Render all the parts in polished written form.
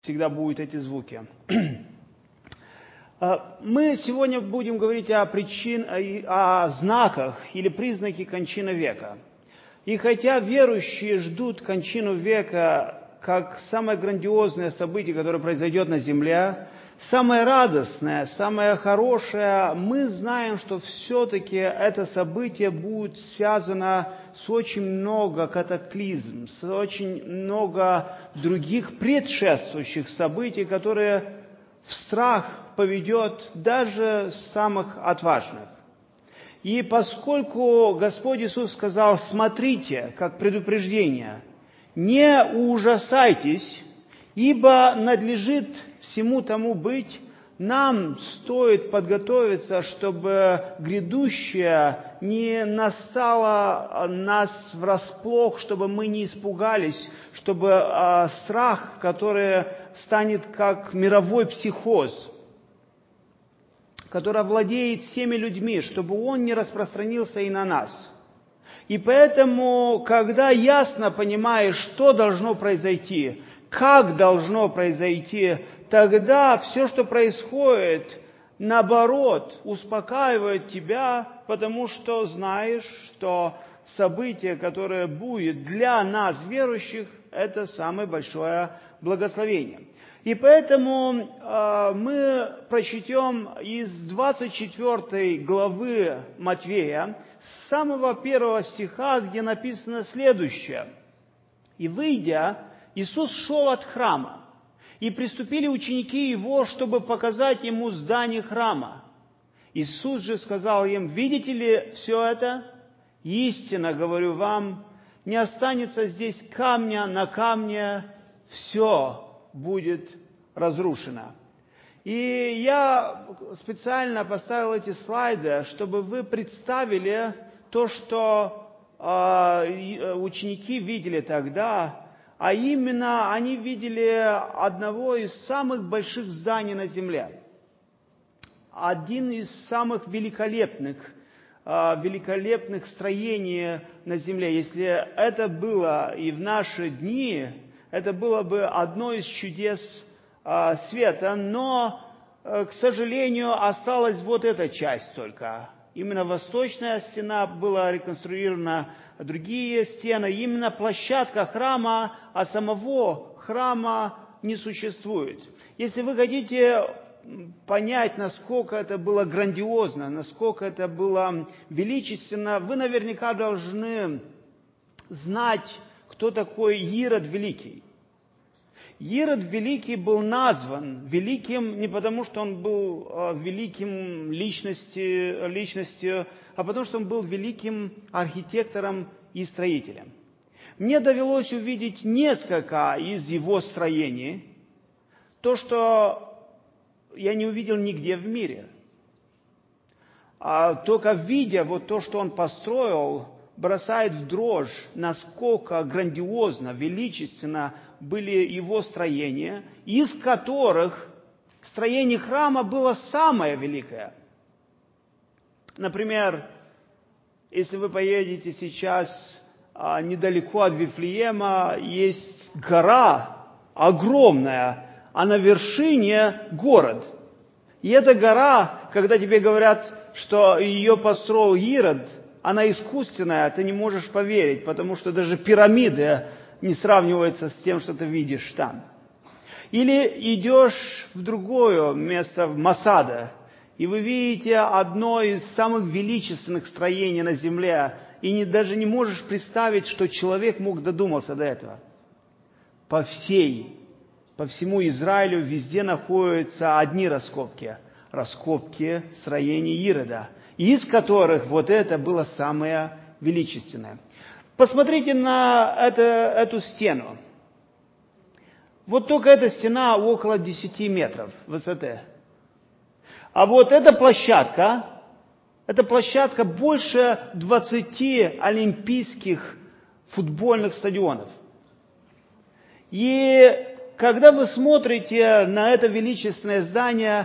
всегда будут эти звуки. Мы сегодня будем говорить о знаках или признаках кончины века. И хотя верующие ждут кончину века как самое грандиозное событие, которое произойдет на земле, самое радостное, самое хорошее, мы знаем, что все-таки это событие будет связано с очень много катаклизм, с очень много других предшествующих событий, которые в страх поведет даже самых отважных. И поскольку Господь Иисус сказал: смотрите, как предупреждение, не ужасайтесь, ибо надлежит всему тому быть, нам стоит подготовиться, чтобы грядущее не настало нас врасплох, чтобы мы не испугались, чтобы страх, который станет как мировой психоз, который владеет всеми людьми, чтобы он не распространился и на нас. И поэтому, когда ясно понимаешь, что должно произойти, как должно произойти, тогда все, что происходит, наоборот, успокаивает тебя, потому что знаешь, что событие, которое будет для нас, верующих, это самое большое благословение. И поэтому мы прочтем из 24 главы Матфея, с самого 1 стиха, где написано следующее. «И выйдя, Иисус шел от храма, и приступили ученики Его, чтобы показать Ему здание храма. Иисус же сказал им: видите ли все это? Истинно говорю вам, не останется здесь камня на камне, все будет разрушено». И я специально поставил эти слайды, чтобы вы представили то, что ученики видели тогда, а именно они видели одного из самых больших зданий на земле, один из самых великолепных строений на земле. Если это было и в наши дни, это было бы одно из чудес света, но, к сожалению, осталась вот эта часть только. Именно восточная стена была реконструирована, другие стены, именно площадка храма, а самого храма не существует. Если вы хотите понять, насколько это было грандиозно, насколько это было величественно, вы наверняка должны знать, кто такой Ирод Великий. Ирод Великий был назван великим не потому, что он был великим личностью, а потому, что он был великим архитектором и строителем. Мне довелось увидеть несколько из его строений, то, что я не увидел нигде в мире. А только видя вот то, что он построил, бросает в дрожь, насколько грандиозно, величественно были его строения, из которых строение храма было самое великое. Например, если вы поедете сейчас недалеко от Вифлеема, есть гора огромная, а на вершине город. И эта гора, когда тебе говорят, что ее построил Ирод, она искусственная, ты не можешь поверить, потому что даже пирамиды не сравниваются с тем, что ты видишь там. Или идешь в другое место, в Масада, и вы видите одно из самых величественных строений на земле, и даже не можешь представить, что человек мог додуматься до этого. По всему Израилю везде находятся одни раскопки строений Ирода, из которых вот это было самое величественное. Посмотрите на эту стену. Вот только эта стена около 10 метров высоты. А вот эта площадка больше 20 олимпийских футбольных стадионов. И когда вы смотрите на это величественное здание,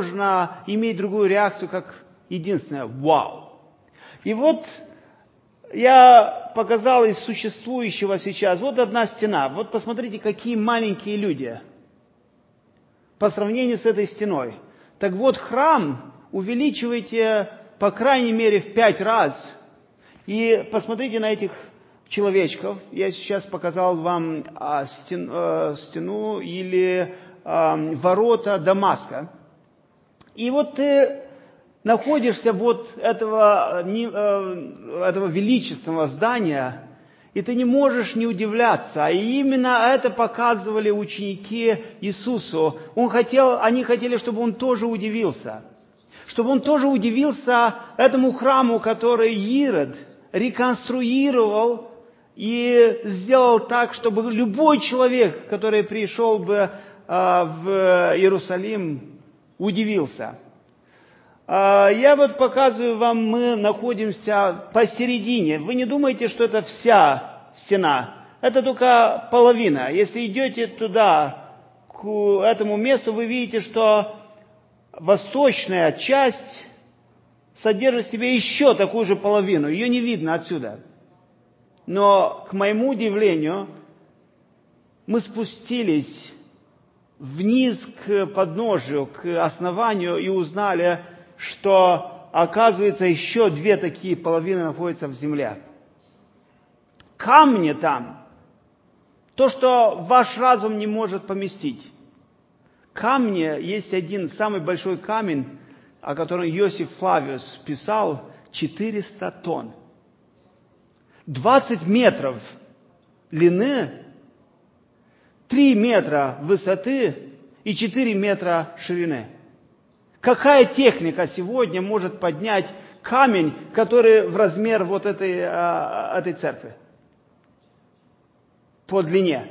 невозможно иметь другую реакцию, как единственное «Вау!». И вот я показал из существующего сейчас. Вот одна стена. Вот посмотрите, какие маленькие люди по сравнению с этой стеной. Так вот, храм увеличивайте, по крайней мере, в 5 раз. И посмотрите на этих человечков. Я сейчас показал вам стену или ворота Дамаска. И вот ты находишься вот этого величественного здания, и ты не можешь не удивляться. И именно это показывали ученики Иисусу. Они хотели, чтобы он тоже удивился. Чтобы он тоже удивился этому храму, который Ирод реконструировал и сделал так, чтобы любой человек, который пришел бы в Иерусалим, удивился. Я вот показываю вам, мы находимся посередине. Вы не думаете, что это вся стена. Это только половина. Если идете туда, к этому месту, вы видите, что восточная часть содержит в себе еще такую же половину. Ее не видно отсюда. Но, к моему удивлению, мы спустились вниз к подножию, к основанию и узнали, что, оказывается, еще 2 такие половины находятся в земле. Камни там, то, что ваш разум не может поместить. Камни, есть один самый большой камень, о котором Иосиф Флавиус писал, 400 тонн. 20 метров длины, 3 метра высоты и 4 метра ширины. Какая техника сегодня может поднять камень, который в размер вот этой церкви? По длине.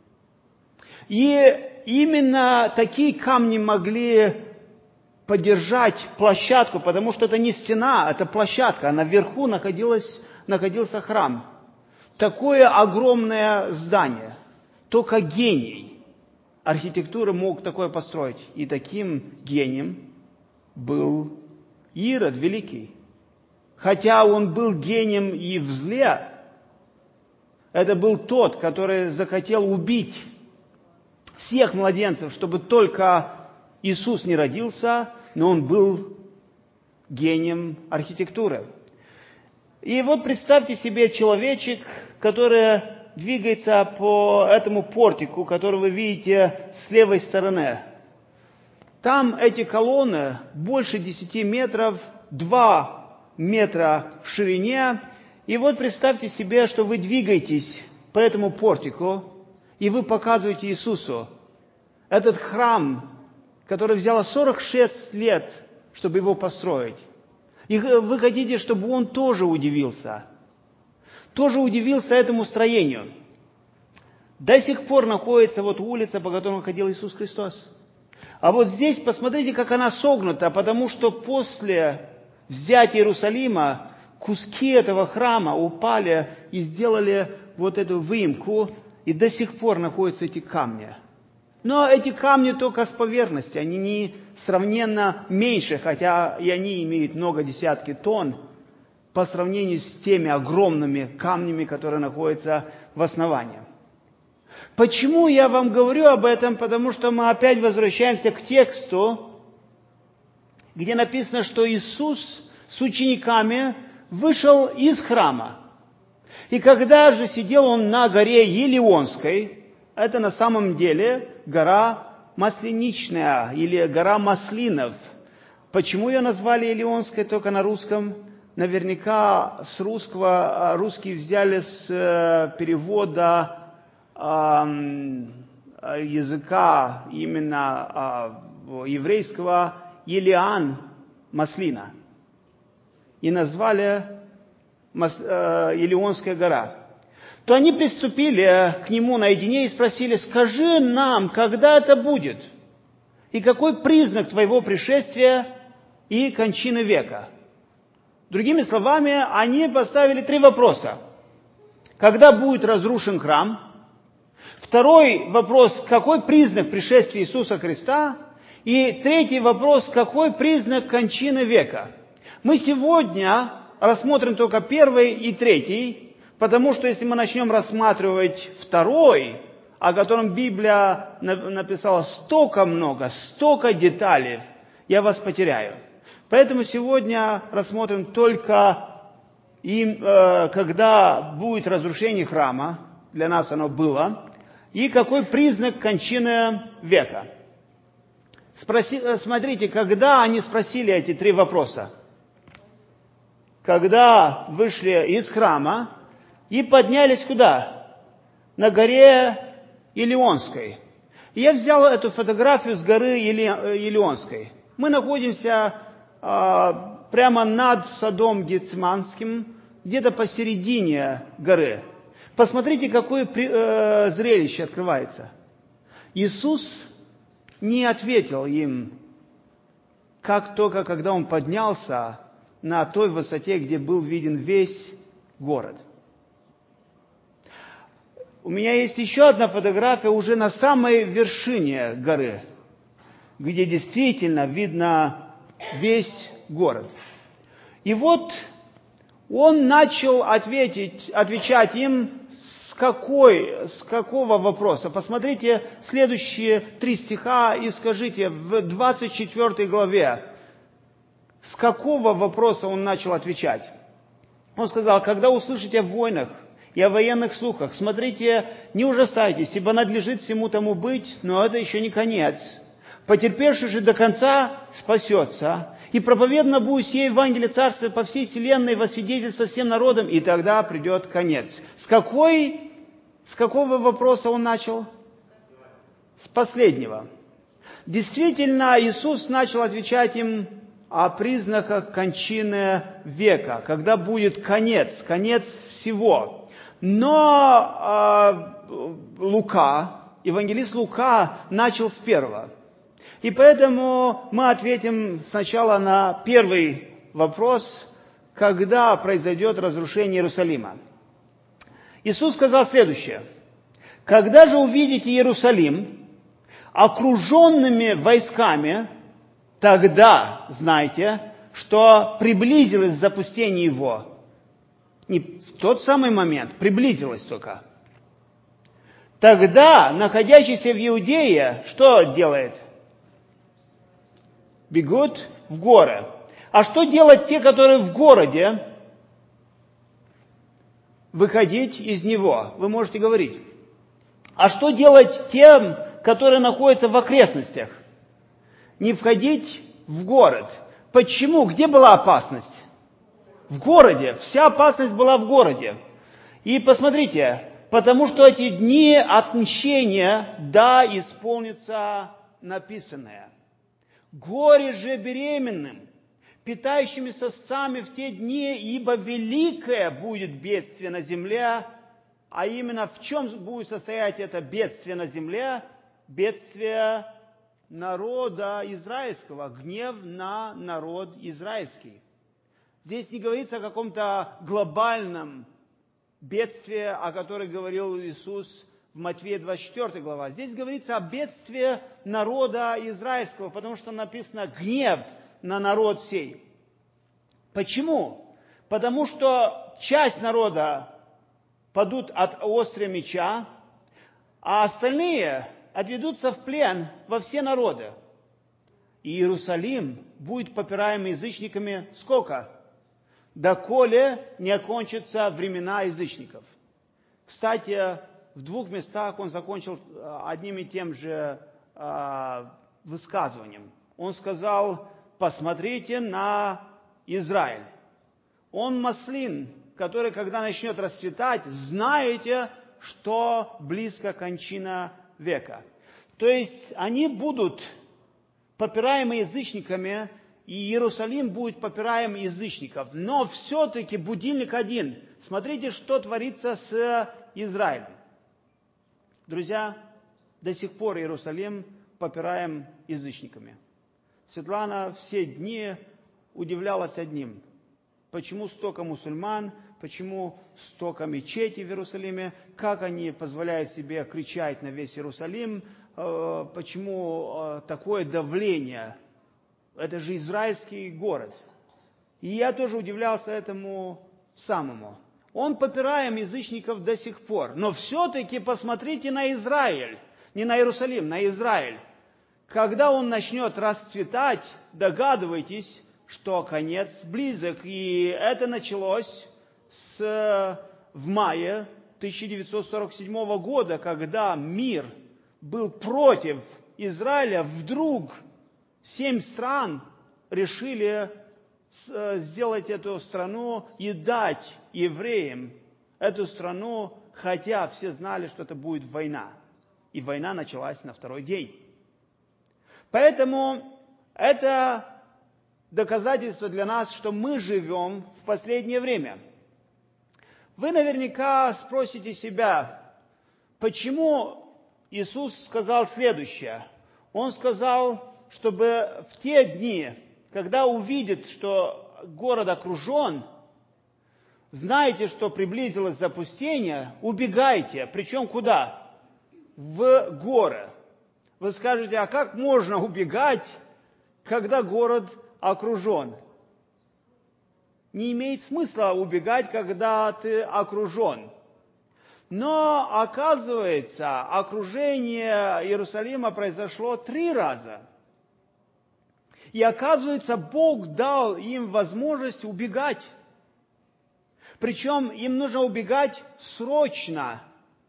И именно такие камни могли поддержать площадку, потому что это не стена, это площадка, а наверху находился храм. Такое огромное здание. Только гений архитектуры мог такое построить. И таким гением был Ирод Великий. Хотя он был гением и в зле, это был тот, который захотел убить всех младенцев, чтобы только Иисус не родился, но он был гением архитектуры. И вот представьте себе человечек, который двигается по этому портику, который вы видите с левой стороны. Там эти колонны больше 10 метров, 2 метра в ширине. И вот представьте себе, что вы двигаетесь по этому портику, и вы показываете Иисусу этот храм, который взяло 46 лет, чтобы его построить. И вы хотите, чтобы он тоже удивился. Тоже удивился этому строению. До сих пор находится вот улица, по которой ходил Иисус Христос. А вот здесь посмотрите, как она согнута, потому что после взятия Иерусалима куски этого храма упали и сделали вот эту выемку, и до сих пор находятся эти камни. Но эти камни только с поверхности, они не сравненно меньше, хотя и они имеют много десятки тонн, по сравнению с теми огромными камнями, которые находятся в основании. Почему я вам говорю об этом? Потому что мы опять возвращаемся к тексту, где написано, что Иисус с учениками вышел из храма. И когда же сидел он на горе Елеонской, это на самом деле гора Масленичная или гора Маслинов. Почему ее назвали Елеонской только на русском? Наверняка с русского, русские взяли с перевода языка именно еврейского Елеан, маслина. И назвали Елеонская гора. То они приступили к нему наедине и спросили: скажи нам, когда это будет? И какой признак твоего пришествия и кончины века? Другими словами, они поставили 3 вопроса. Когда будет разрушен храм? Второй вопрос: какой признак пришествия Иисуса Христа? И третий вопрос: какой признак кончины века? Мы сегодня рассмотрим только первый и третий, потому что если мы начнем рассматривать второй, о котором Библия написала столько много, столько деталей, я вас потеряю. Поэтому сегодня рассмотрим только, когда будет разрушение храма, для нас оно было, и какой признак кончины века. Смотрите, когда они спросили эти три вопроса. Когда вышли из храма и поднялись куда? На горе Илионской. И я взял эту фотографию с горы Илионской. Мы находимся прямо над садом Гециманским, где-то посередине горы. Посмотрите, какое зрелище открывается. Иисус не ответил им, как только когда Он поднялся на той высоте, где был виден весь город. У меня есть еще одна фотография уже на самой вершине горы, где действительно видно весь город. И вот Он начал отвечать им с какого вопроса. Посмотрите следующие 3 стиха и скажите в 24 главе, с какого вопроса Он начал отвечать. Он сказал: когда услышите о войнах и о военных слухах, смотрите, не ужасайтесь, ибо надлежит всему тому быть, но это еще не конец. Потерпевший же до конца спасется, и проповедано будет сие Евангелие Царства по всей вселенной во свидетельство всем народам, и тогда придет конец. С какого вопроса Он начал? С последнего. Действительно, Иисус начал отвечать им о признаках кончины века, когда будет конец всего. Но евангелист Лука начал с первого. И поэтому мы ответим сначала на первый вопрос, когда произойдет разрушение Иерусалима. Иисус сказал следующее: когда же увидите Иерусалим окруженными войсками, тогда знайте, что приблизилось запустение его. Не в тот самый момент, приблизилось только. Тогда находящийся в Иудее что делает? Бегут в горы. А что делать те, которые в городе? Выходить из него. Вы можете говорить. А что делать тем, которые находятся в окрестностях? Не входить в город. Почему? Где была опасность? В городе. Вся опасность была в городе. И посмотрите, потому что эти дни отмщения, да, исполнится написанное. Горе же беременным, питающими сосцами в те дни, ибо великое будет бедствие на земле. А именно в чем будет состоять это бедствие на земле? Бедствие народа израильского, гнев на народ израильский. Здесь не говорится о каком-то глобальном бедствии, о котором говорил Иисус в Матфея 24 глава. Здесь говорится о бедствии народа израильского, потому что написано «гнев на народ сей». Почему? Потому что часть народа падут от острия меча, а остальные отведутся в плен во все народы. И Иерусалим будет попираем язычниками сколько? Доколе не окончатся времена язычников. Кстати, в 2 местах он закончил одним и тем же высказыванием. Он сказал: посмотрите на Израиль. Он маслин, который, когда начнет расцветать, знаете, что близко кончина века. То есть они будут попираемы язычниками, и Иерусалим будет попираем язычников. Но все-таки будильник один. Смотрите, что творится с Израилем. Друзья, до сих пор Иерусалим попираем язычниками. Светлана все дни удивлялась одним. Почему столько мусульман, почему столько мечетей в Иерусалиме, как они позволяют себе кричать на весь Иерусалим, почему такое давление. Это же израильский город. И я тоже удивлялся этому самому. Он попираем язычников до сих пор. Но все-таки посмотрите на Израиль. Не на Иерусалим, на Израиль. Когда он начнет расцветать, догадывайтесь, что конец близок. И это началось в мае 1947 года, когда мир был против Израиля. Вдруг 7 стран решили сделать эту страну и дать евреям эту страну, хотя все знали, что это будет война. И война началась на второй день. Поэтому это доказательство для нас, что мы живем в последнее время. Вы наверняка спросите себя, почему Иисус сказал следующее. Он сказал, чтобы в те дни, когда увидит, что город окружен, знаете, что приблизилось запустение, убегайте. Причем куда? В горы. Вы скажете, а как можно убегать, когда город окружен? Не имеет смысла убегать, когда ты окружен. Но, оказывается, окружение Иерусалима произошло 3 раза. И, оказывается, Бог дал им возможность убегать. Причем им нужно убегать срочно.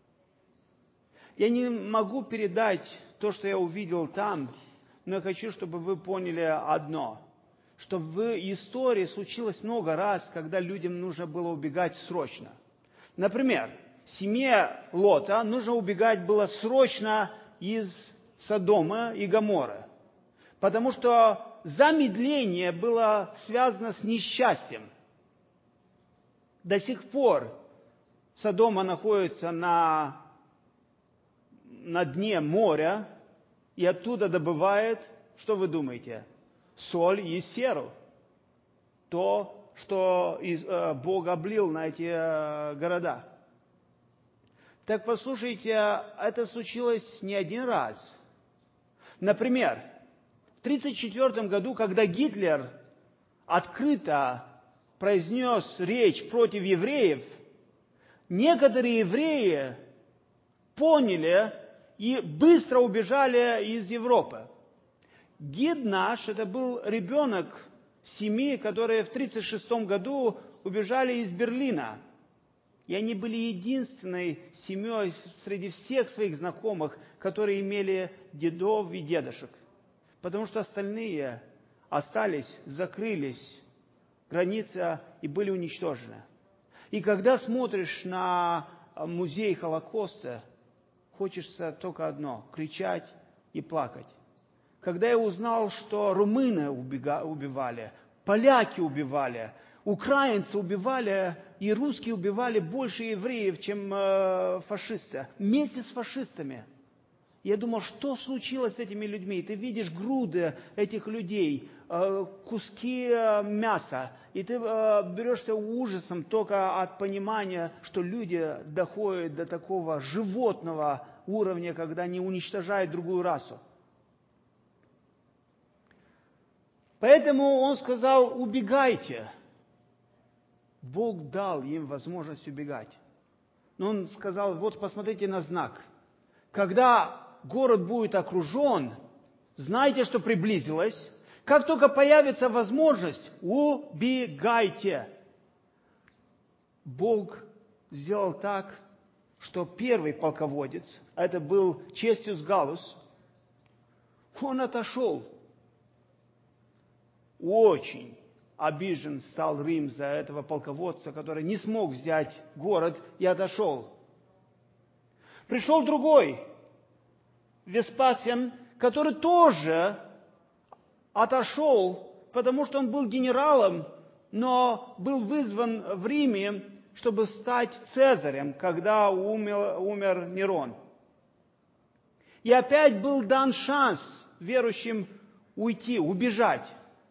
Я не могу передать то, что я увидел там, но я хочу, чтобы вы поняли одно, что в истории случилось много раз, когда людям нужно было убегать срочно. Например, семье Лота нужно убегать было срочно из Содома и Гоморры, потому что замедление было связано с несчастьем. До сих пор Содома находится на дне моря, и оттуда добывает, что вы думаете, соль и серу. То, что Бог облил на эти города. Так послушайте, это случилось не один раз. Например, в 1934 году, когда Гитлер открыто произнес речь против евреев, некоторые евреи поняли и быстро убежали из Европы. Гид наш, это был ребенок семьи, которые в 1936 году убежали из Берлина. И они были единственной семьей среди всех своих знакомых, которые имели дедов и дедушек. Потому что остальные остались, закрылись, границы и были уничтожены. И когда смотришь на музей Холокоста, хочется только одно – кричать и плакать. Когда я узнал, что румыны убивали, поляки убивали, украинцы убивали, и русские убивали больше евреев, чем фашисты, вместе с фашистами. Я думал, что случилось с этими людьми? Ты видишь груды этих людей, куски мяса, и ты берешься ужасом только от понимания, что люди доходят до такого животного уровня, когда они уничтожают другую расу. Поэтому он сказал, убегайте. Бог дал им возможность убегать. Но он сказал, вот посмотрите на знак. Когда город будет окружен, знайте, что приблизилось. Как только появится возможность, убегайте. Бог сделал так, что первый полководец, это был Честиус Галлус, он отошел. Очень обижен стал Рим за этого полководца, который не смог взять город и отошел. Пришел другой, Веспасиан, который тоже отошел, потому что он был генералом, но был вызван в Риме, чтобы стать цезарем, когда умер Нерон. И опять был дан шанс верующим уйти, убежать.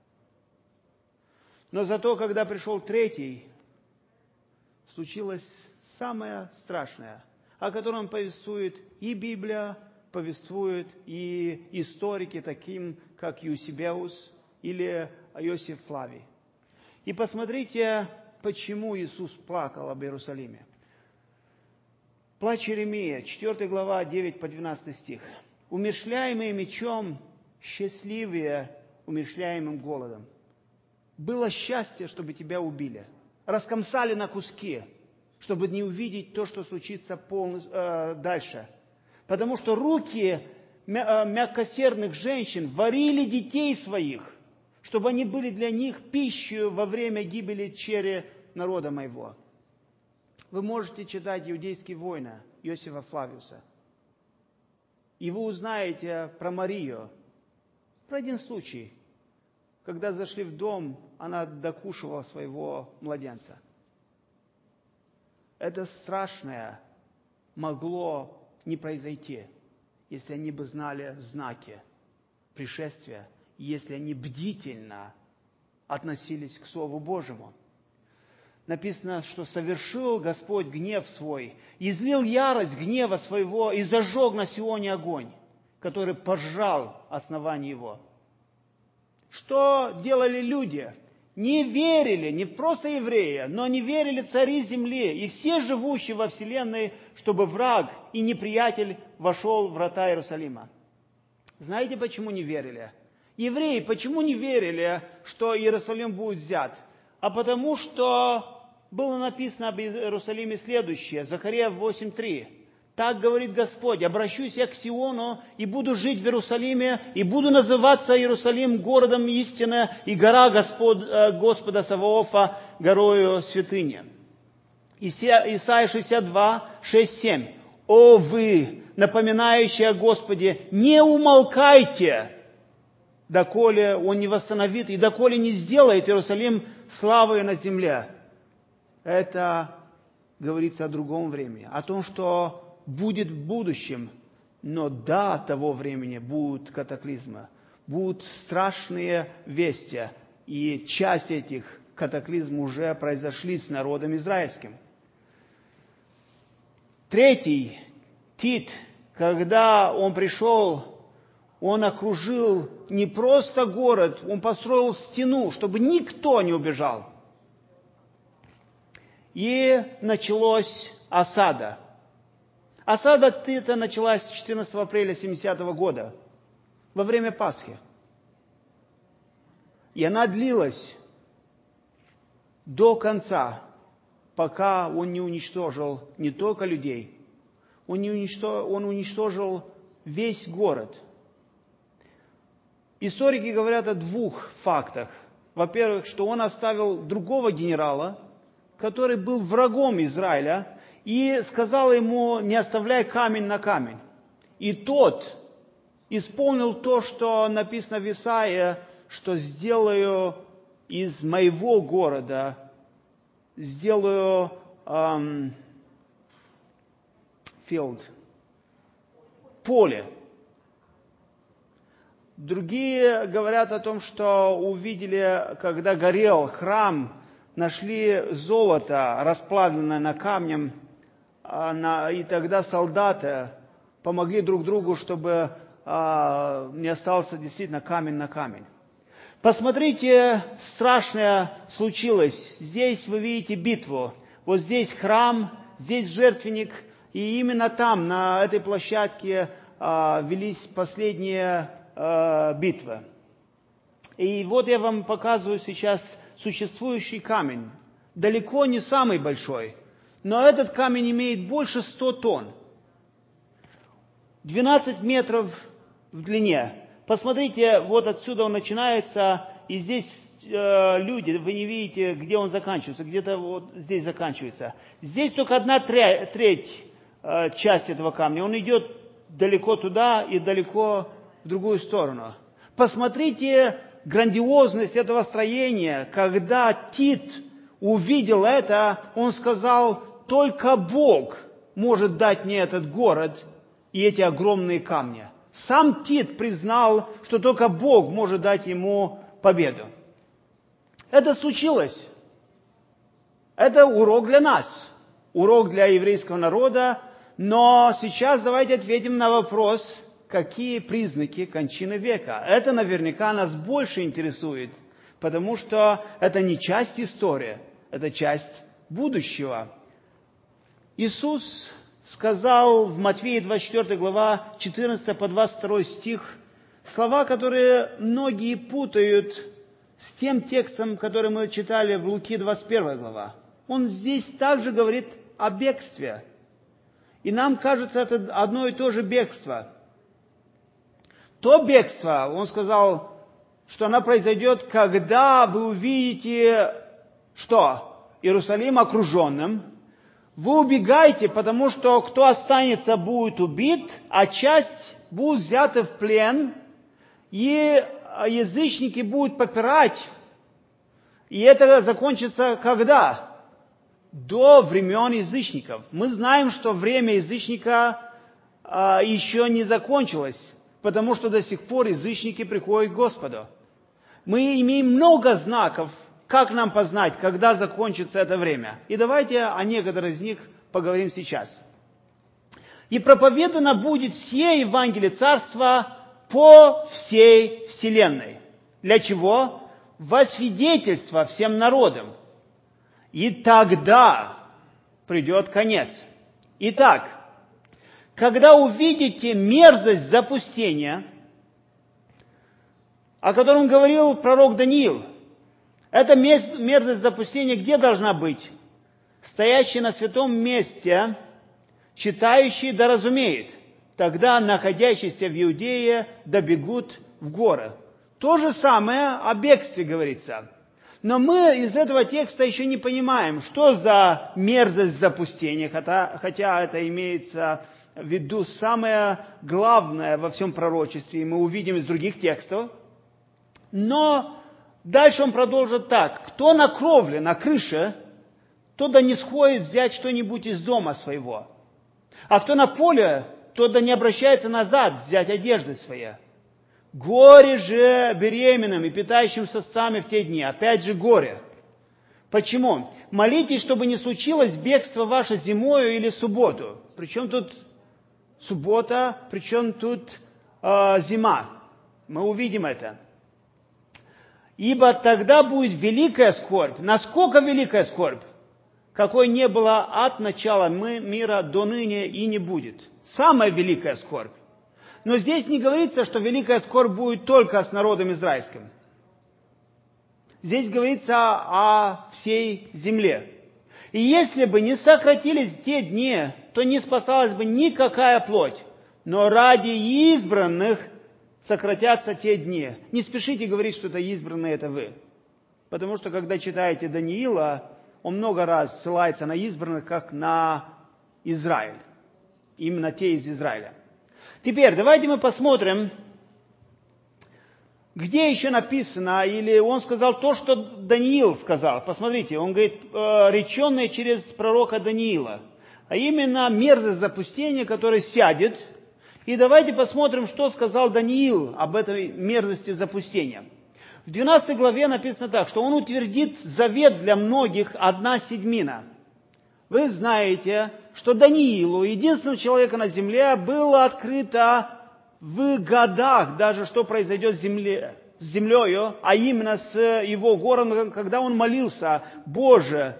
Но зато, когда пришел третий, случилось самое страшное, о котором повествует и Библия, повествуют и историки, таким как Юсебеус или Иосиф Флавий. И посмотрите, почему Иисус плакал об Иерусалиме. Плач Иеремия, 4 глава, 9 по 12 стих. «Умерщвляемые мечом, счастливее умерщвляемым голодом. Было счастье, чтобы тебя убили. Раскромсали на куски, чтобы не увидеть то, что случится дальше. Потому что руки мягкосердных женщин варили детей своих, чтобы они были для них пищей во время гибели чере народа моего». Вы можете читать «Иудейские войны» Иосифа Флавиуса. И вы узнаете про Марию, про один случай, когда зашли в дом, она докушивала своего младенца. Это страшное могло не произойти, если они бы знали знаки пришествия, если они бдительно относились к Слову Божьему. Написано, что совершил Господь гнев свой, излил ярость гнева своего и зажег на Сионе огонь, который пожрал основание его. Что делали люди? Не верили, не просто евреи, но не верили цари земли и все живущие во вселенной, чтобы враг и неприятель вошел в врата Иерусалима. Знаете, почему не верили? Евреи почему не верили, что Иерусалим будет взят? А потому что было написано об Иерусалиме следующее, Захария 8:3. «Так говорит Господь, обращусь я к Сиону, и буду жить в Иерусалиме, и буду называться Иерусалим городом истины, и гора Господа Саваофа горою святыни». Исайя 62:6-7. «О вы, напоминающие о Господе, не умолкайте, доколе Он не восстановит, и доколе не сделает Иерусалим славой на земле». Это говорится о другом времени, о том, что будет в будущем, но до того времени будут катаклизмы, будут страшные вести, и часть этих катаклизмов уже произошли с народом израильским. Третий, Тит, когда он пришел, он окружил не просто город, он построил стену, чтобы никто не убежал. И началась осада. Осада Тита началась 14 апреля 70 года, во время Пасхи. И она длилась до конца, пока он не уничтожил не только людей, он уничтожил весь город. Историки говорят о двух фактах. Во-первых, что он оставил другого генерала, который был врагом Израиля, и сказал ему: не оставляй камень на камень. И тот исполнил то, что написано в Исаии, что сделаю из моего города, сделаю поле. Другие говорят о том, что увидели, когда горел храм, нашли золото, расплавленное на камнем, и тогда солдаты помогли друг другу, чтобы не остался действительно камень на камень. Посмотрите, страшное случилось. Здесь вы видите битву. Вот здесь храм, здесь жертвенник, и именно там, на этой площадке, велись последние битвы. И вот я вам показываю сейчас существующий камень. Далеко не самый большой, но этот камень имеет больше 100 тонн. 12 метров в длине. Посмотрите, вот отсюда он начинается, и здесь люди, вы не видите, где он заканчивается, где-то вот здесь заканчивается. Здесь только 1/3 часть этого камня. Он идет далеко туда и далеко в другую сторону. Посмотрите грандиозность этого строения. Когда Тит увидел это, он сказал: только Бог может дать мне этот город и эти огромные камни. Сам Тит признал, что только Бог может дать ему победу. Это случилось. Это урок для нас, урок для еврейского народа. Но сейчас давайте ответим на вопрос, какие признаки кончины века. Это наверняка нас больше интересует, потому что это не часть истории, это часть будущего. Иисус сказал в Матфея 24 глава 14 по 22 стих слова, которые многие путают с тем текстом, который мы читали в Луки 21 глава. Он здесь также говорит о бегстве. И нам кажется, это одно и то же бегство. То бегство, он сказал, что оно произойдет, когда вы увидите, что? Иерусалим окруженным. Вы убегаете, потому что кто останется, будет убит, а часть будут взяты в плен, и язычники будут попирать. И это закончится когда? До времен язычников. Мы знаем, что время язычника еще не закончилось, потому что до сих пор язычники приходят к Господу. Мы имеем много знаков, как нам познать, когда закончится это время. И давайте о некоторых из них поговорим сейчас. «И проповедано будет все Евангелие Царства по всей вселенной». Для чего? Во свидетельство всем народам. И тогда придет конец. Итак, когда увидите мерзость запустения, о котором говорил пророк Даниил, эта мерзость запустения где должна быть? Стоящий на святом месте, читающий да разумеет. Тогда находящиеся в Иудее добегут в горы. То же самое о бегстве говорится. Но мы из этого текста еще не понимаем, что за мерзость запустения, хотя это имеется в виду самое главное во всем пророчестве, и мы увидим из других текстов. Но дальше он продолжит так. Кто на кровле, на крыше, тот да не сходит взять что-нибудь из дома своего. А кто на поле, тот да не обращается назад взять одежды свои. Горе же беременным и питающим сосцами в те дни. Опять же горе. Почему? Молитесь, чтобы не случилось бегство ваше зимою или субботу. Причем тут суббота, причем тут зима. Мы увидим это. Ибо тогда будет великая скорбь. Насколько великая скорбь? Какой не было от начала мира до ныне и не будет. Самая великая скорбь. Но здесь не говорится, что великая скорбь будет только с народом израильским. Здесь говорится о всей земле. И если бы не сократились те дни, то не спасалась бы никакая плоть. Но ради избранных сократятся те дни. Не спешите говорить, что это избранные, это вы. Потому что, когда читаете Даниила, он много раз ссылается на избранных, как на Израиль. Именно те из Израиля. Теперь, давайте мы посмотрим, где еще написано, или он сказал то, что Даниил сказал. Посмотрите, он говорит, реченное через пророка Даниила. А именно мерзость запустения, которая сядет. И давайте посмотрим, что сказал Даниил об этой мерзости запустения. В 12 главе написано так, что он утвердит завет для многих 1/7. Вы знаете, что Даниилу, единственного человека на земле, было открыто в годах даже, что произойдет с землею, а именно с его городом, когда он молился: «Боже,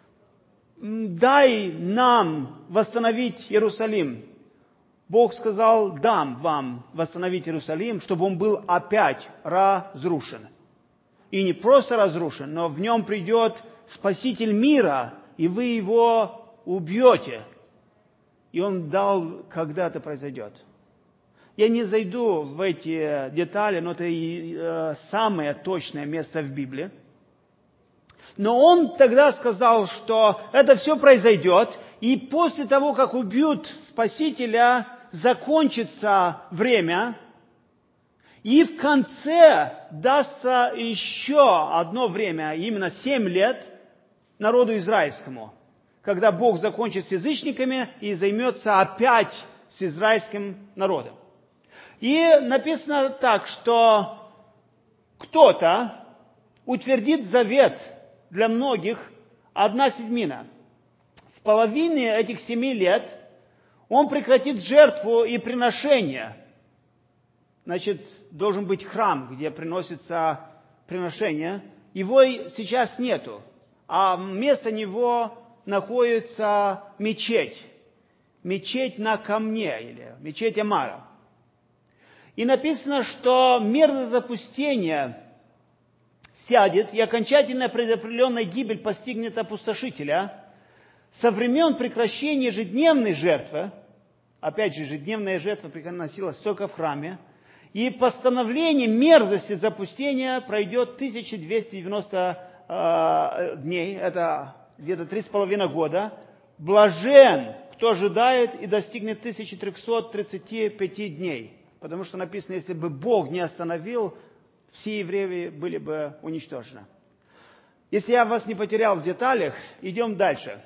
дай нам восстановить Иерусалим». Бог сказал: «Дам вам восстановить Иерусалим, чтобы он был опять разрушен». И не просто разрушен, но в нем придет Спаситель мира, и вы его убьете. И он дал, когда это произойдет. Я не зайду в эти детали, но это и самое точное место в Библии. Но он тогда сказал, что это все произойдет, и после того, как убьют Спасителя, закончится время, и в конце дастся еще одно время, именно 7 лет, народу израильскому, когда Бог закончит с язычниками и займется опять с израильским народом. И написано так, что кто-то утвердит завет для многих 1/7. В половине этих 7 лет он прекратит жертву и приношение. Значит, должен быть храм, где приносится приношение. его сейчас нету, а вместо него находится мечеть. Мечеть на камне, или мечеть Амара. И написано, что мерзость запустения сядет, и окончательная предопределенная гибель постигнет опустошителя со времен прекращения ежедневной жертвы. Опять же, ежедневная жертва приносилась только в храме. И постановление мерзости запустения пройдет 1290 дней, это где-то 3,5 года. Блажен, кто ожидает и достигнет 1335 дней. Потому что написано, если бы Бог не остановил, все евреи были бы уничтожены. Если я вас не потерял в деталях, идем дальше.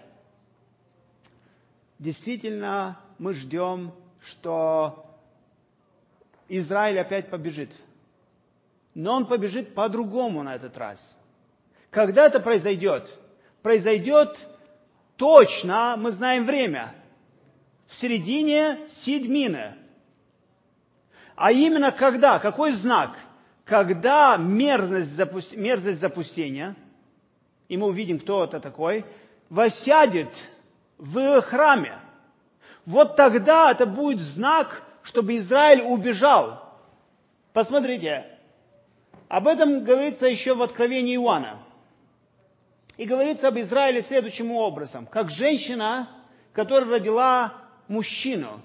Действительно, мы ждем, что Израиль опять побежит. Но он побежит по-другому на этот раз. Когда это произойдет? Произойдет точно, мы знаем время, в середине седьмины. А именно когда? Какой знак? Когда мерзость запустения, и мы увидим, кто это такой, воссядет в храме. Вот тогда это будет знак, чтобы Израиль убежал. Посмотрите, об этом говорится еще в Откровении Иоанна. И говорится об Израиле следующим образом. Как женщина, которая родила мужчину.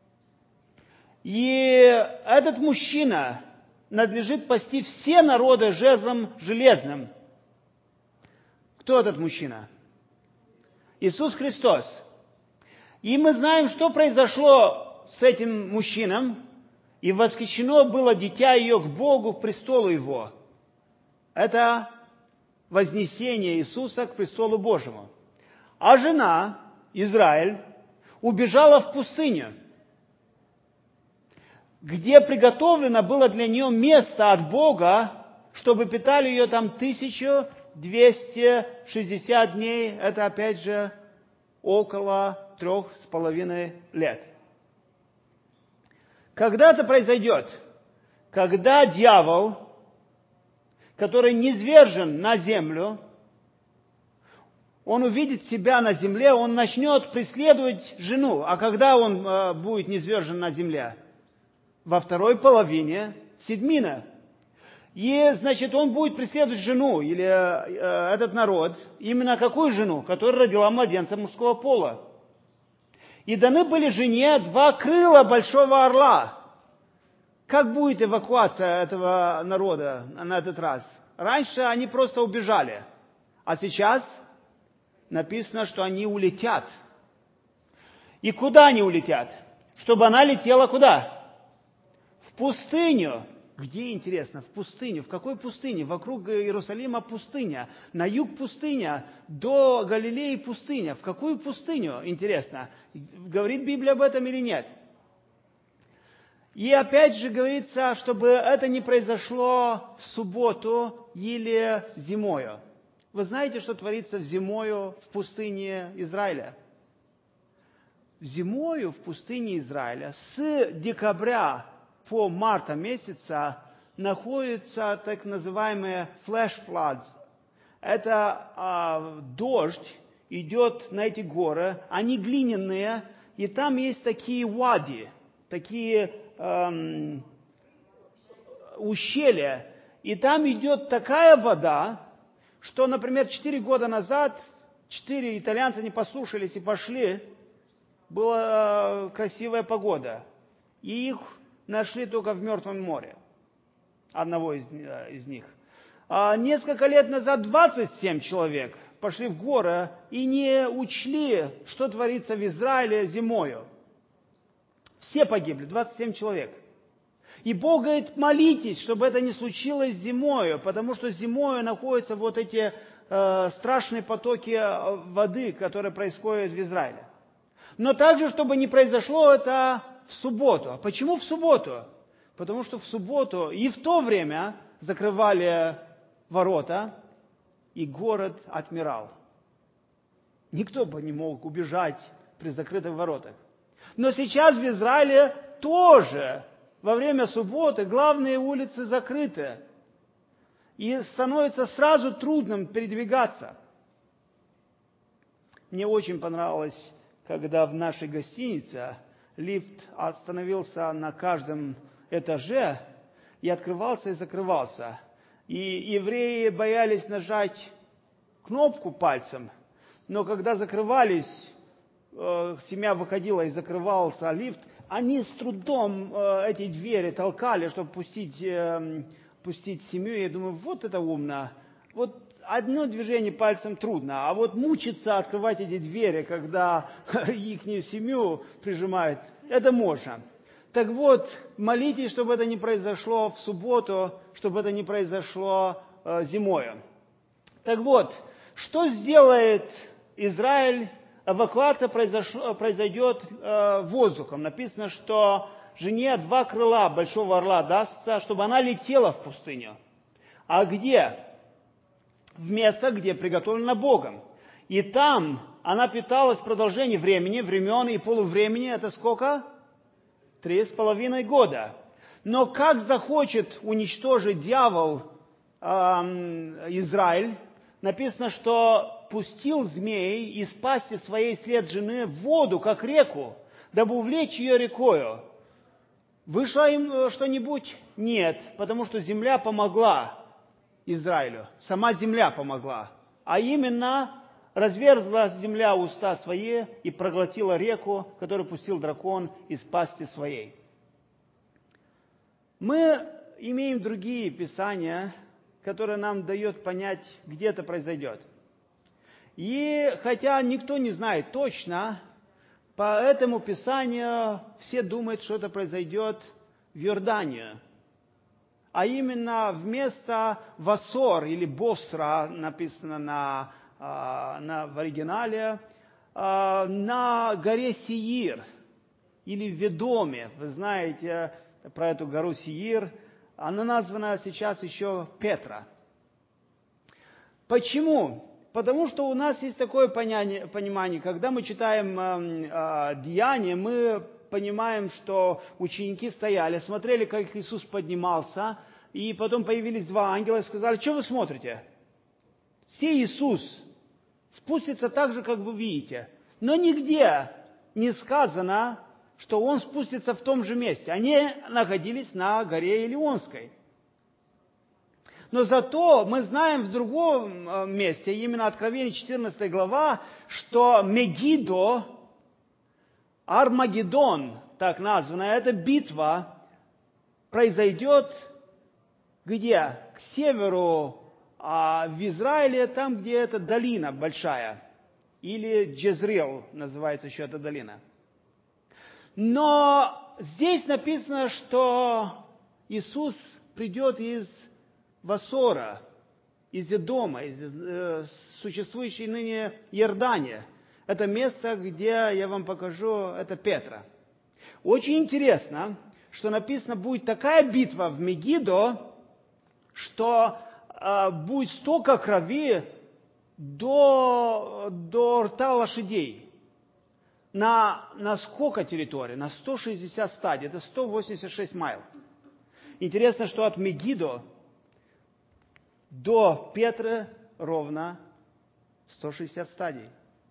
И этот мужчина надлежит пасти все народы жезлом железным. Кто этот мужчина? Иисус Христос. И мы знаем, что произошло с этим мужчиной. И восхищено было дитя ее к Богу, к престолу его. Это вознесение Иисуса к престолу Божьему. А жена, Израиль, убежала в пустыню, где приготовлено было для нее место от Бога, чтобы питали ее там 1260 дней. Это опять же около 3,5 лет. Когда это произойдет? Когда дьявол, который низвержен на землю, он увидит себя на земле, он начнет преследовать жену. А когда он будет низвержен на земле? Во второй половине седьмины. И, значит, он будет преследовать жену, или этот народ. Именно какую жену? Которая родила младенца мужского пола. И даны были жене 2 крыла большого орла. Как будет эвакуация этого народа на этот раз? Раньше они просто убежали. А сейчас написано, что они улетят. И куда они улетят? Чтобы она летела куда? В пустыню. Где, интересно? В пустыню. В какой пустыне? Вокруг Иерусалима пустыня. На юг пустыня. До Галилеи пустыня. В какую пустыню? Интересно. Говорит Библия об этом или нет? И опять же говорится, чтобы это не произошло в субботу или зимою. Вы знаете, что творится зимою в пустыне Израиля? Зимою в пустыне Израиля с декабря по марта месяца находятся так называемые flash floods. Это дождь идет на эти горы, они глиняные, и там есть такие вади, такие ущелья. И там идет такая вода, что, например, 4 года назад 4 итальянца не послушались и пошли. Была красивая погода. И их нашли только в Мертвом море. Одного из них. А несколько лет назад 27 человек пошли в горы и не учли, что творится в Израиле зимою. Все погибли, 27 человек. И Бог говорит, молитесь, чтобы это не случилось зимою, потому что зимою находятся вот эти страшные потоки воды, которые происходят в Израиле. Но также, чтобы не произошло это в субботу. А почему в субботу? Потому что в субботу и в то время закрывали ворота, и город отмирал. Никто бы не мог убежать при закрытых воротах. Но сейчас в Израиле тоже во время субботы главные улицы закрыты. и становится сразу трудным передвигаться. Мне очень понравилось, когда в нашей гостинице лифт остановился на каждом этаже и открывался и закрывался. И евреи боялись нажать кнопку пальцем, но когда закрывались, семья выходила и закрывался лифт, они с трудом эти двери толкали, чтобы пустить семью. Я думаю, вот это умно. Вот одно движение пальцем трудно, а вот мучиться открывать эти двери, когда ихнюю семью прижимают, это можно. Так вот, молитесь, чтобы это не произошло в субботу, чтобы это не произошло зимою. Так вот, что сделает Израиль? Эвакуация произойдет воздухом. Написано, что жене 2 крыла большого орла дастся, чтобы она летела в пустыню. А где? В место, где приготовлено Богом. И там она питалась в продолжении времен и полувремени. Это сколько? 3,5 года. Но как захочет уничтожить дьявол Израиль, написано, что пустил змей из пасти своей след жены в воду, как реку, дабы увлечь ее рекою. Вышло им что-нибудь? Нет, потому что земля помогла Израилю. Сама земля помогла. А именно, разверзла земля уста свои и проглотила реку, которую пустил дракон из пасти своей. Мы имеем другие писания, которые нам дают понять, где это произойдет. И хотя никто не знает точно, по этому Писанию все думают, что это произойдет в Иорданию. А именно вместо Васор или Босра, написано в оригинале, на горе Сеир или в Ведоме. Вы знаете про эту гору Сеир. Она названа сейчас еще Петра. Почему? Потому что у нас есть такое понимание, когда мы читаем Деяния, мы понимаем, что ученики стояли, смотрели, как Иисус поднимался, и потом появились 2 ангела и сказали: что вы смотрите? Сей Иисус спустится так же, как вы видите. Но нигде не сказано, что Он спустится в том же месте. Они находились на горе Илионской. Но зато мы знаем в другом месте, именно Откровение 14 глава, что Мегидо, Армагеддон, так названная, эта битва произойдет где? К северу, в Израиле, там, где эта долина большая. Или Джезрeel называется еще эта долина. Но здесь написано, что Иисус придет из Васора, из Эдома, из существующей ныне Иордания. Это место, где я вам покажу, это Петра. Очень интересно, что написано, будет такая битва в Мегидо, что будет столько крови до рта лошадей. На сколько территорий? На 160 стадий. Это 186 майл. Интересно, что от Мегидо до Петры ровно 160 стадий.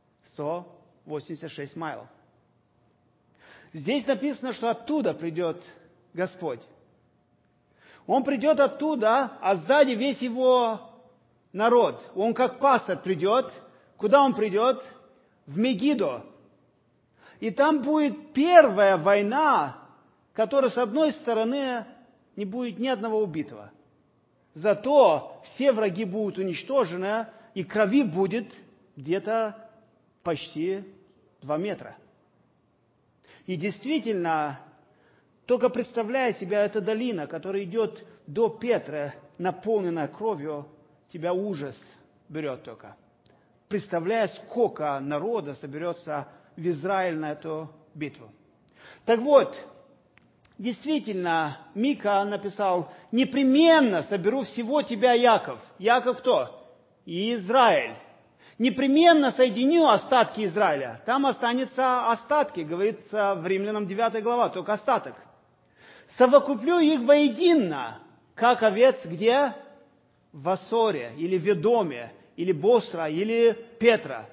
186 майл. Здесь написано, что оттуда придет Господь. Он придет оттуда, а сзади весь его народ. Он как пастырь придет. Куда он придет? В Мегидо. И там будет первая война, которая с одной стороны не будет ни одного убитого. Зато все враги будут уничтожены, и крови будет где-то почти 2 метра. И действительно, только представляя себя, эта долина, которая идет до Петры, наполненная кровью, тебя ужас берет только. Представляя, сколько народа соберется в Израиль на эту битву. Так вот, действительно, Мика написал: непременно соберу всего тебя, Яков. Яков кто? Израиль. Непременно соединю остатки Израиля. Там останется остатки, говорится в Римлянам 9 глава, только остаток. Совокуплю их воедино, как овец где? в Асоре, или в Ведоме, или Босра, или Петра.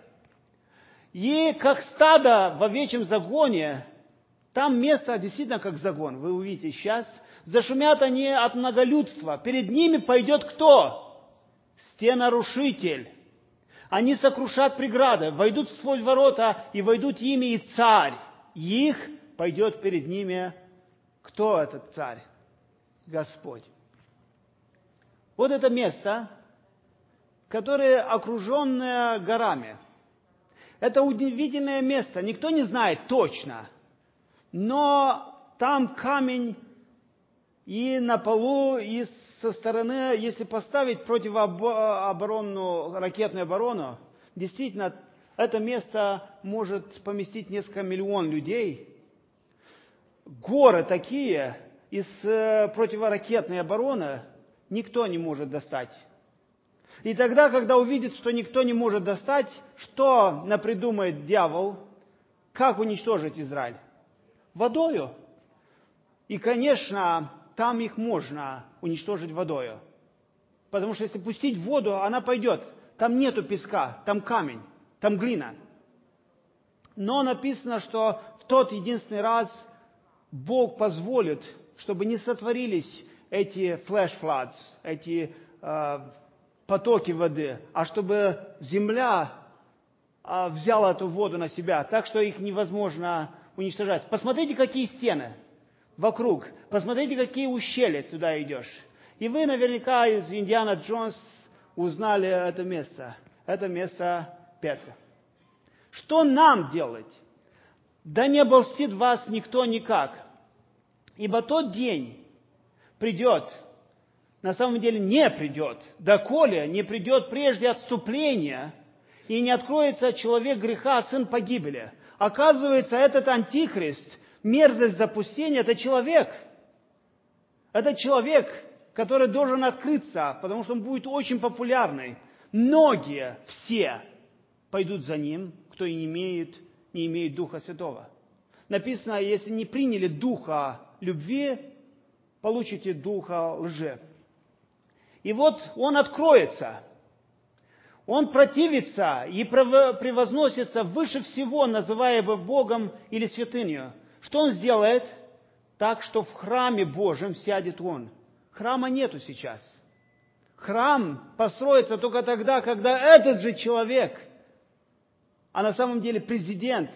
И как стадо в овечьем загоне, там место действительно как загон, вы увидите сейчас, зашумят они от многолюдства. Перед ними пойдет кто? Стенарушитель. Они сокрушат преграды, войдут сквозь ворота, и войдут ими и царь. И их пойдет перед ними кто этот царь? Господь. Вот это место, которое окруженное горами. Это удивительное место. Никто не знает точно. Но там камень и на полу, и со стороны, если поставить противооборонную ракетную оборону, действительно, это место может поместить несколько миллионов людей. Горы такие из противоракетной обороны никто не может достать. И тогда, когда увидит, что никто не может достать, что напридумает дьявол? Как уничтожить Израиль? Водою. И, конечно, там их можно уничтожить водою. Потому что если пустить воду, она пойдет. Там нету песка, там камень, там глина. Но написано, что в тот единственный раз Бог позволит, чтобы не сотворились эти flash floods, эти потоки воды, а чтобы земля взяла эту воду на себя, так что их невозможно уничтожать. Посмотрите, какие стены вокруг, посмотрите, какие ущелья туда идешь. И вы наверняка из Индиана Джонс узнали это место. Это место Петра. Что нам делать? Да не обольстит вас никто никак. Ибо тот день придет, на самом деле не придет, доколе не придет прежде отступления, и не откроется человек греха, сын погибели. Оказывается, этот антихрист, мерзость запустения, это человек. Это человек, который должен открыться, потому что он будет очень популярный. Многие, все пойдут за ним, кто и не имеет Духа Святого. Написано, если не приняли Духа любви, получите Духа лжи. И вот он откроется. Он противится и превозносится выше всего, называя его Богом или святынью. Что он сделает? Так, что в храме Божьем сядет он. Храма нету сейчас. Храм построится только тогда, когда этот же человек, а на самом деле президент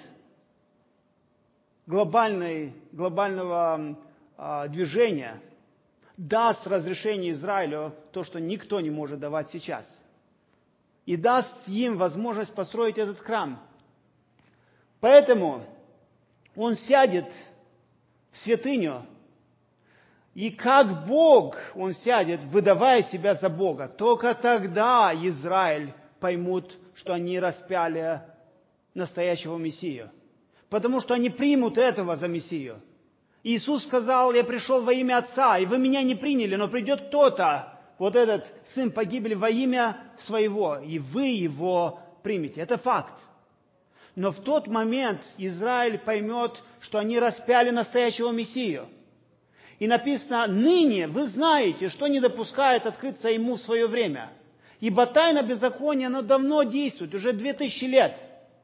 глобального движения, даст разрешение Израилю то, что никто не может давать сейчас. И даст им возможность построить этот храм. Поэтому он сядет в святыню, и как Бог он сядет, выдавая себя за Бога. Только тогда Израиль поймут, что они распяли настоящего Мессию. Потому что они примут этого за Мессию. Иисус сказал: я пришел во имя Отца, и вы меня не приняли, но придет кто-то, вот этот сын погибели, во имя своего, и вы его примете. Это факт. Но в тот момент Израиль поймет, что они распяли настоящего Мессию. И написано: ныне вы знаете, что не допускает открыться ему в свое время. Ибо тайна беззакония, она давно действует, уже 2000 лет.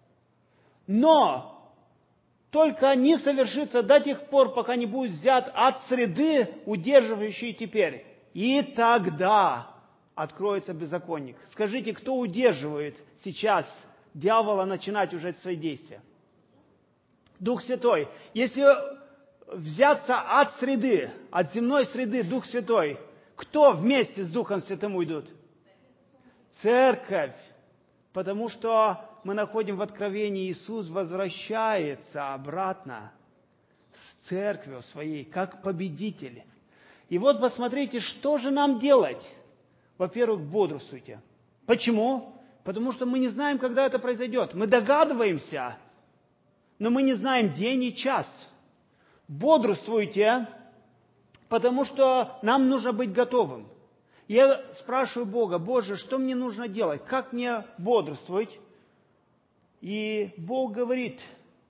Но только не совершится до тех пор, пока не будет взят от среды, удерживающей теперь. И тогда откроется беззаконник. Скажите, кто удерживает сейчас дьявола начинать уже свои действия? Дух Святой. Если взяться от среды, от земной среды, Дух Святой, кто вместе с Духом Святым уйдут? Церковь. Потому что мы находим в Откровении, Иисус возвращается обратно с церковью своей, как победитель. И вот посмотрите, что же нам делать? Во-первых, бодрствуйте. Почему? Потому что мы не знаем, когда это произойдет. Мы догадываемся, но мы не знаем день и час. Бодрствуйте, потому что нам нужно быть готовым. Я спрашиваю Бога: Боже, что мне нужно делать? Как мне бодрствовать? И Бог говорит: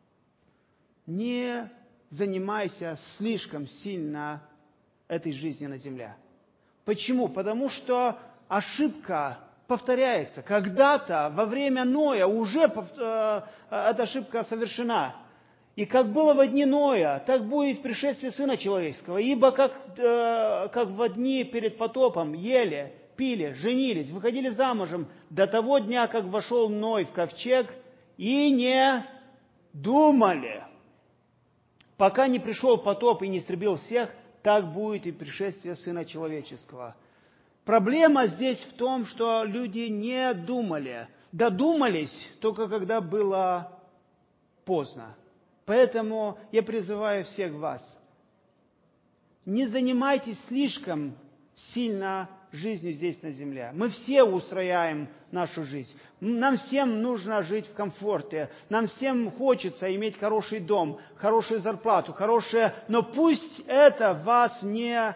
не занимайся слишком сильно этой жизнью на земле. Почему? Потому что ошибка повторяется. Когда-то во время Ноя уже эта ошибка совершена. И как было во дни Ноя, так будет пришествие Сына Человеческого. Ибо как во дни перед потопом ели, пили, женились, выходили замужем до того дня, как вошел Ной в ковчег, и не думали. Пока не пришел потоп и не истребил всех, так будет и пришествие Сына Человеческого. Проблема здесь в том, что люди не думали. Додумались только когда было поздно. Поэтому я призываю всех вас, не занимайтесь слишком сильно жизнью здесь на земле. Мы все устрояем нашу жизнь. Нам всем нужно жить в комфорте. Нам всем хочется иметь хороший дом, хорошую зарплату, но пусть это вас не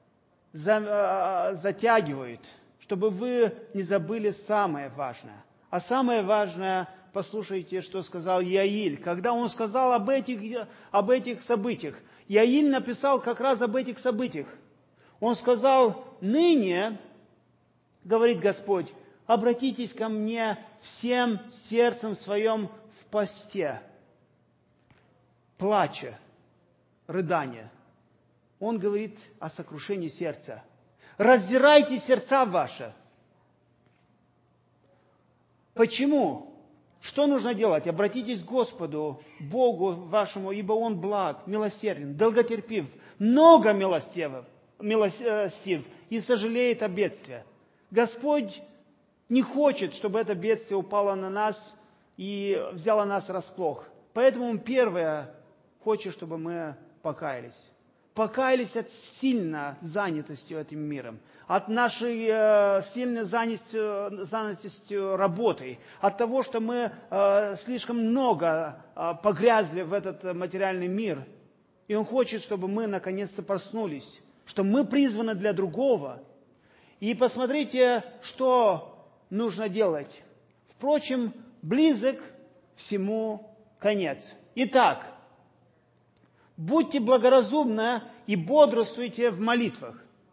затягивает, чтобы вы не забыли самое важное. А самое важное, послушайте, что сказал Иаиль. Когда он сказал об этих событиях, Иаиль написал как раз об этих событиях. Он сказал: «Ныне, говорит Господь, обратитесь ко мне всем сердцем своем в посте, плача, рыдания». Он говорит о сокрушении сердца. Раздирайте сердца ваши. Почему? Что нужно делать? Обратитесь к Господу, Богу вашему, ибо Он благ, милосерден, долготерпив, много милостив и сожалеет о бедствии. Господь не хочет, чтобы это бедствие упало на нас и взяло нас врасплох. Поэтому Он первое хочет, чтобы мы покаялись. Покаялись от сильной занятости этим миром, от нашей сильной занятости работой, от того, что мы слишком много погрязли в этот материальный мир. И Он хочет, чтобы мы наконец-то проснулись, что мы призваны для другого. И посмотрите, что нужно делать. Впрочем, близок всему конец. Итак, будьте благоразумны и бодрствуйте в молитвах.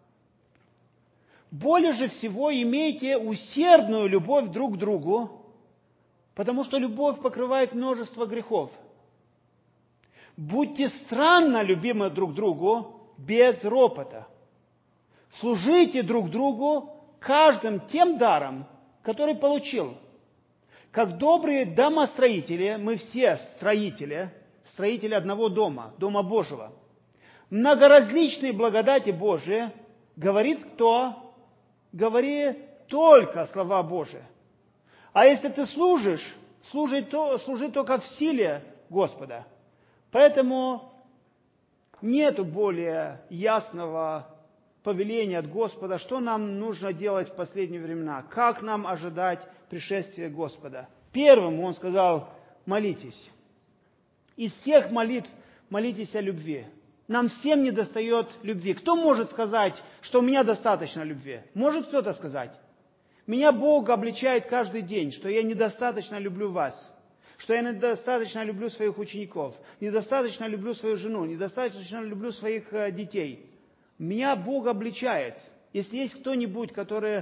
Более же всего имейте усердную любовь друг к другу, потому что любовь покрывает множество грехов. Будьте странно любимы друг другу без ропота. Служите друг другу каждым тем даром, который получил. Как добрые домостроители, мы все строители одного дома, Дома Божьего. Многоразличные благодати Божии говорит кто? Говори только слова Божии. А если ты служишь, служи только в силе Господа. Поэтому нету более ясного повеления от Господа, что нам нужно делать в последние времена, как нам ожидать пришествия Господа. Первым Он сказал: молитесь. Из всех молитв молитесь о любви. Нам всем недостает любви. Кто может сказать, что у меня достаточно любви? Может кто-то сказать? Меня Бог обличает каждый день, что я недостаточно люблю вас, что я недостаточно люблю своих учеников, недостаточно люблю свою жену, недостаточно люблю своих детей. Меня Бог обличает. Если есть кто-нибудь, который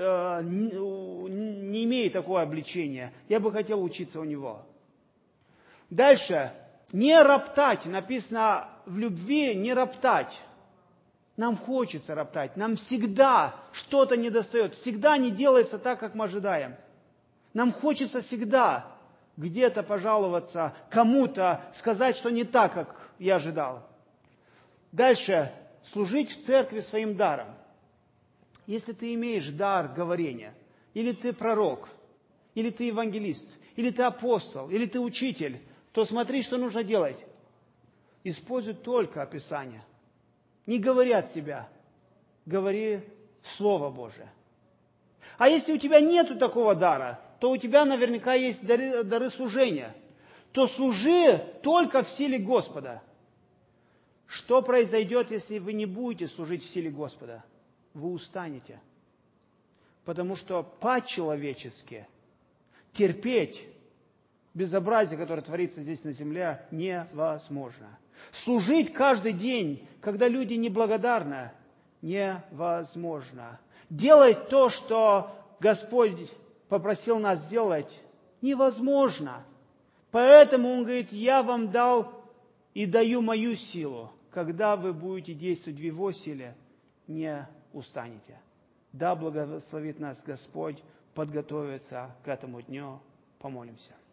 не имеет такого обличения, я бы хотел учиться у него. Дальше. Не роптать. Написано в любви не роптать. Нам хочется роптать. Нам всегда что-то недостает. Всегда не делается так, как мы ожидаем. Нам хочется всегда где-то пожаловаться, кому-то сказать, что не так, как я ожидал. Дальше. Служить в церкви своим даром. Если ты имеешь дар говорения, или ты пророк, или ты евангелист, или ты апостол, или ты учитель, то смотри, что нужно делать. Используй только Писание. Не говори от себя, говори Слово Божие. А если у тебя нет такого дара, то у тебя наверняка есть дары служения. То служи только в силе Господа. Что произойдет, если вы не будете служить в силе Господа? Вы устанете. Потому что по-человечески терпеть безобразие, которое творится здесь на земле, невозможно. Служить каждый день, когда люди неблагодарны, невозможно. Делать то, что Господь попросил нас сделать, невозможно. Поэтому Он говорит, я вам дал и даю мою силу. Когда вы будете действовать в Его силе, не устанете. Да благословит нас Господь подготовиться к этому дню. Помолимся.